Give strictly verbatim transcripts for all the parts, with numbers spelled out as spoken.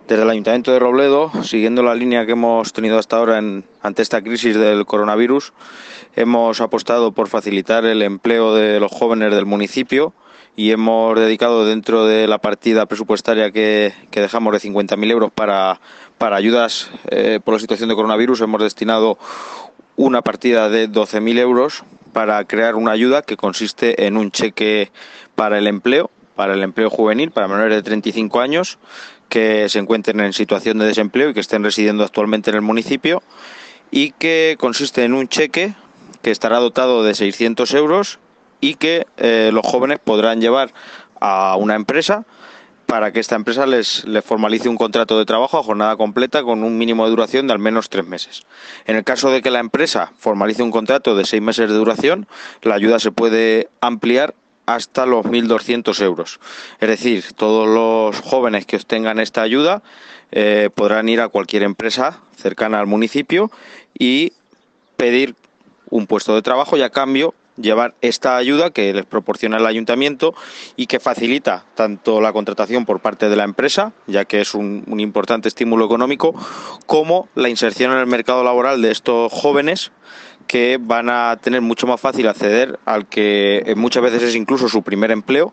Desde el Ayuntamiento de Robledo, siguiendo la línea que hemos tenido hasta ahora en, ante esta crisis del coronavirus, hemos apostado por facilitar el empleo de los jóvenes del municipio y hemos dedicado, dentro de la partida presupuestaria que, que dejamos de cincuenta mil euros para, para ayudas eh, por la situación de coronavirus, hemos destinado una partida de doce mil euros para crear una ayuda que consiste en un cheque para el empleo, para el empleo juvenil, para menores de treinta y cinco años, que se encuentren en situación de desempleo y que estén residiendo actualmente en el municipio, y que consiste en un cheque que estará dotado de seiscientos euros y que eh, los jóvenes podrán llevar a una empresa para que esta empresa les, les formalice un contrato de trabajo a jornada completa con un mínimo de duración de al menos tres meses. En el caso de que la empresa formalice un contrato de seis meses de duración, la ayuda se puede ampliar hasta los mil doscientos euros. Es decir, todos los jóvenes que obtengan esta ayuda eh, podrán ir a cualquier empresa cercana al municipio y pedir un puesto de trabajo y, a cambio, llevar esta ayuda que les proporciona el ayuntamiento y que facilita tanto la contratación por parte de la empresa, ya que es un, un importante estímulo económico, como la inserción en el mercado laboral de estos jóvenes, que van a tener mucho más fácil acceder al que muchas veces es incluso su primer empleo,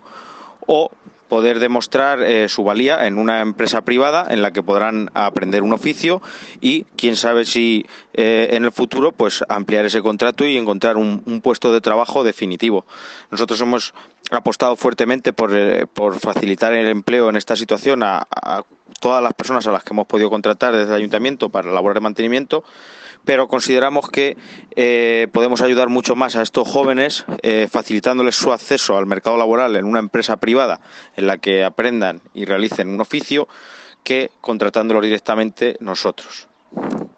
o poder demostrar eh, su valía en una empresa privada en la que podrán aprender un oficio y, quién sabe si eh, en el futuro, pues ampliar ese contrato y encontrar un, un puesto de trabajo definitivo. Nosotros hemos apostado fuertemente por, eh, por facilitar el empleo en esta situación a, a todas las personas a las que hemos podido contratar desde el ayuntamiento para labores de mantenimiento, pero consideramos que eh, podemos ayudar mucho más a estos jóvenes eh, facilitándoles su acceso al mercado laboral en una empresa privada en la que aprendan y realicen un oficio, que contratándolos directamente nosotros.